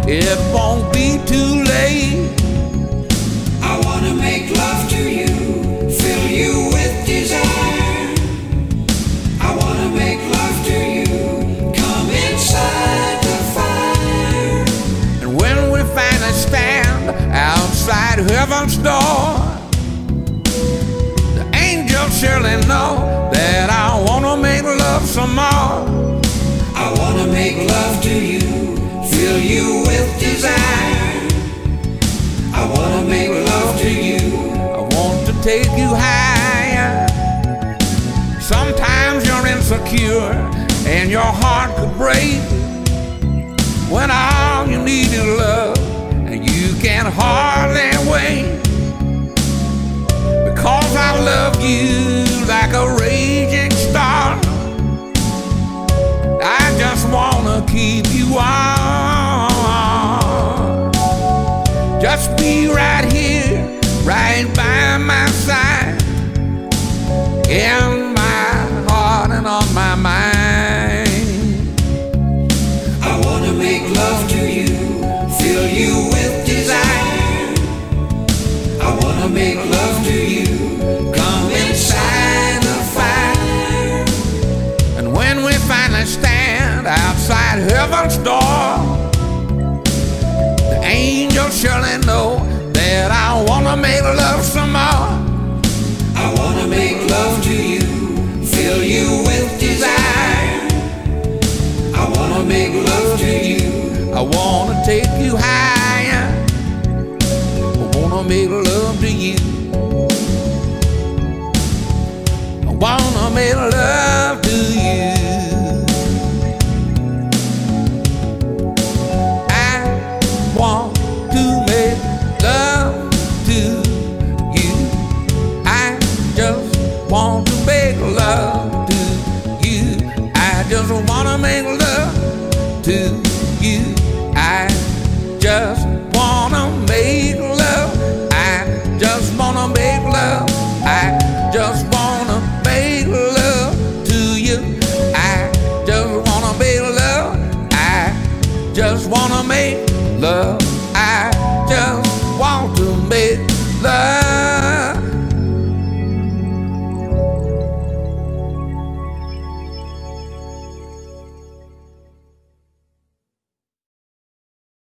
it won't be too late. I wanna make love to you, fill you with desire. I wanna make love to you, come inside the fire. And when we finally stand outside heaven's door, the angels surely know that I wanna make love some more. I wanna make love to you, fill you with desire. I wanna make love to you. I want to take you higher. Sometimes you're insecure and your heart could break when all you need is love and you can hardly wait. Because I love you like a raging storm, I just wanna keep you warm. Just be right here, right by my side, in my heart and on my mind. I wanna make love to you, fill you with desire. I wanna make love to you, come inside the fire. And when we finally stand outside heaven's door, the angels surely know that I wanna make love some more. I wanna make love to you, fill you with desire. I wanna make love to you. I wanna take you higher. I wanna make love to you. I wanna make love to you. I want to make love to you. I just want to make love to you. I just wanna make love